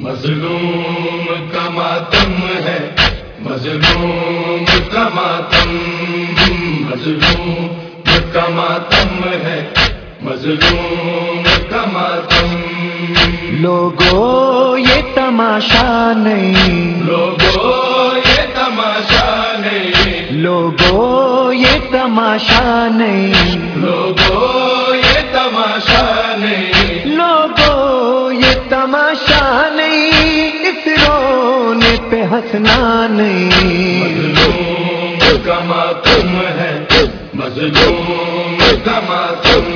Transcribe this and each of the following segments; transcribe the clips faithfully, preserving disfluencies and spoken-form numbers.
مظلوم کا ماتم ہے، مظلوم کا ماتم، مظلوم کا ماتم ہے، مظلوم کا ماتم۔ لوگوں یہ تماشا نہیں، لوگوں یہ تماشا نہیں، لوگوں یہ تماشا نہیں، لوگوں یہ تماشا نہیں، لوگوں یہ تماشا نہیں، اس رونے پہ ہنسنا نہیں۔ مظلوم کا ماتم ہے، مظلوم کا ماتم،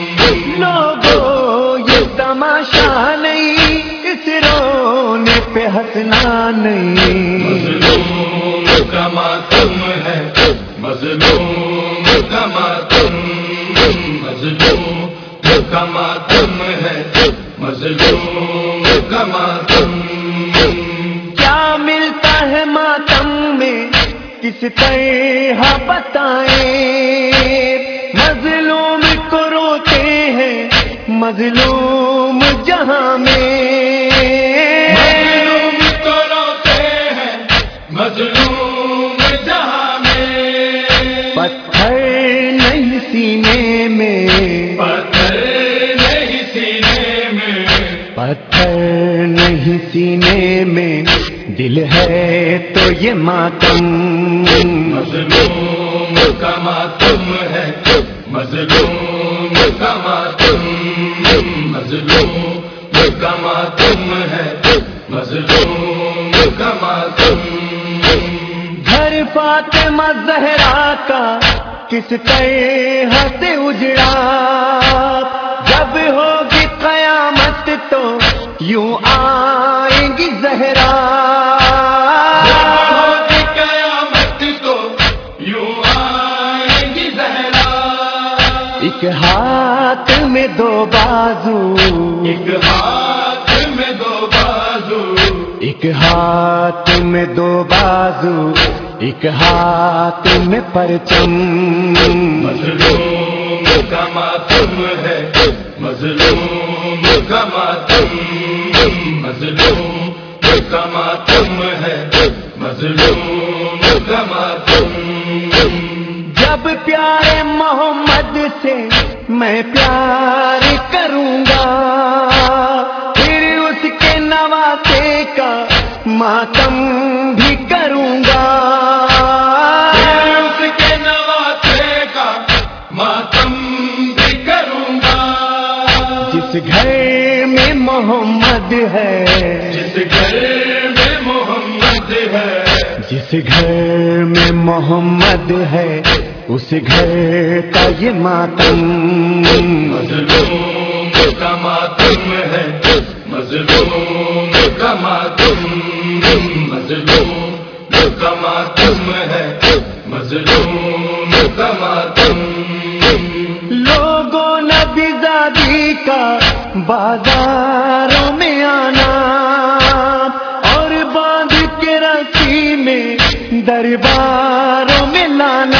لوگوں یہ تماشا نہیں، اس رونے پہ ہنسنا نہیں۔ مظلوم کا ماتم ہے، مظلوم کا ماتم، مظلوم کا ماتم ہے، مظلوم کا ماتم۔ کیا ملتا ہے ماتم میں کس طرح بتائیں، مظلوم کو روتے ہیں مظلوم جہاں میں، مظلوم کو روتے ہیں مظلوم جہاں میں، پتھر نہیں سینے میں، پتھر نہیں سینے میں، پتھر نہیں سینے میں، دل ہے تو یہ ماتم۔ مظلوم کا ماتم ہے، مظلوم کا ماتم، مظلوم کا ماتم ہے، مظلوم کا ماتم۔ گھر فاطمہ زہرا کا کس طرح سے اجڑا، جب ہوگی قیامت تو یوں آئیں گی زہرا، جب ہوگی قیامت تو یوں آئیں گی زہرا، ایک ہاتھ میں دو بازو، ایک ہاتھ میں دو بازو، ایک ہاتھ میں دو بازو، ایک ہاتھ میں پرچم۔ مظلوم کا ماتم ہے، مظلوم کا ماتم، مظلوم کا ماتم ہے، مظلوم کا ماتم۔ جب پیارے محمد سے میں پیار کروں گا، پھر اس کے نواسے کا ماتم بھی کروں گا، پھر اس کے نواسے کا ماتم بھی کروں گا۔ جس گھر میں محمد ہے، جس گھر میں محمد ہے، جس گھر میں محمد ہے، اس گھر کا یہ ماتم۔ مظلوم کا ماتم ہے، مظلوم کا ماتم، مظلوم کا ماتم ہے، مظلوم کا ماتم۔ لوگوں نبی زادی کا بازاروں میں آنا، اور باندھ کے رسی میں درباروں میں لانا،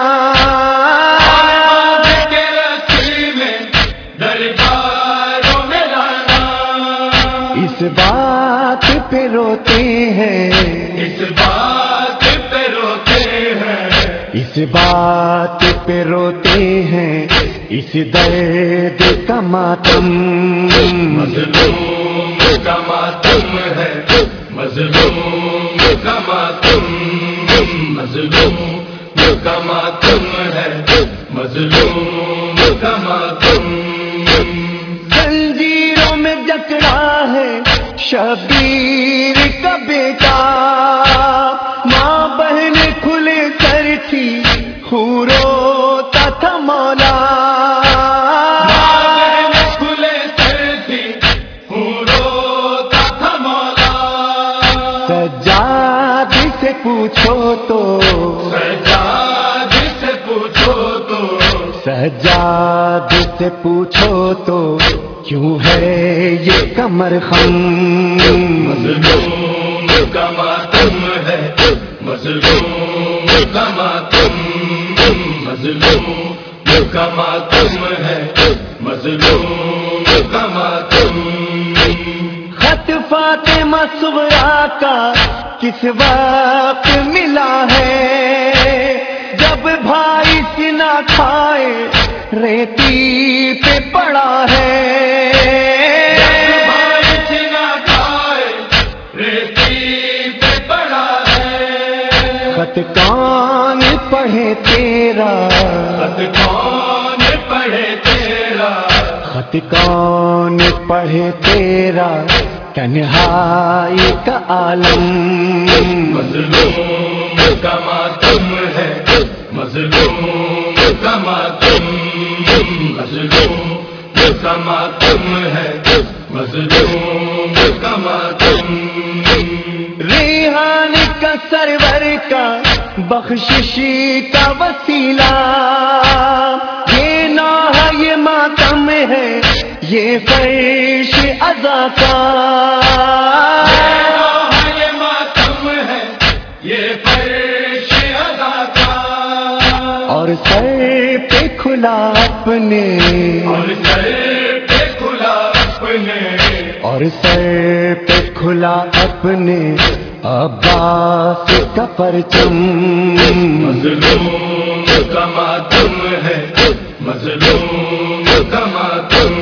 کے رسی میں درباروں میں لانا، اس بات پہ روتے ہیں، اس بات پہ روتے ہیں، اس بات پہ روتے ہیں، اس درد کا ماتم۔ مظلوم کا ماتم ہے، مظلوم کا ماتم، مظلوم کا ماتم ہے، مظلوم کا ماتم۔ زنجیروں میں جکڑا ہے شبیر کا بیٹا، ماں بہن کھلے سر تھی روتا تھا مولا، کھلے سر تھی روتا تھا مولا، سجاد سے پوچھو تو، سجاد سے پوچھو تو، سجاد سے پوچھو تو، کیوں ہے یہ کمر خم؟ مظلوم کا ماتم ہے، مظلوم کا ماتم، مظلوم کا ماتم ہے، مظلوم کا ماتم۔ خط فاطمہ صغرا کا کس وقت ملا ہے، جب بھائی سنا کھائے ریتی پہ پڑا ہے، بھائی سنا کھائے ریتی پہ پڑا ہے، خط کون پڑھے تیرا، خط کون پڑھے تیرا، خط کون پڑھے تیرا، تنہائی کا عالم، مظلوم کا ماتم ہے، مظلوم کا ماتم، مظلوم کا ماتم ہے، مظلوم کا ماتم، ریحان کا سرور کا بخششی کا وسیلہ، یہ نوح یہ ماتم ہے، یہ فرش عزا کا، یہ ماتم ہے، یہ فرش عزا کا، اور سر پہ کھلا اپنے، اور سر پہ کھلا اپنے، اور سر پہ کھلا اپنے عباس کا پرچم، مظلوم کا ماتم ہے، مظلوم کا ماتم،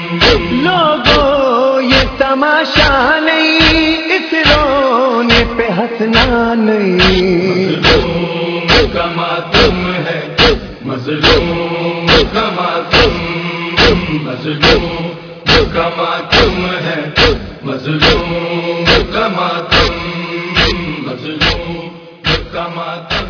لوگوں یہ تماشا نہیں، اس رونے پہ ہنسنا نہیں، مظلوم کا ماتم ہے، مظلوم کا ماتم، مظلوم کا ماتم ہے، مظلوم کا ماتم، مظلوم کا ماتم۔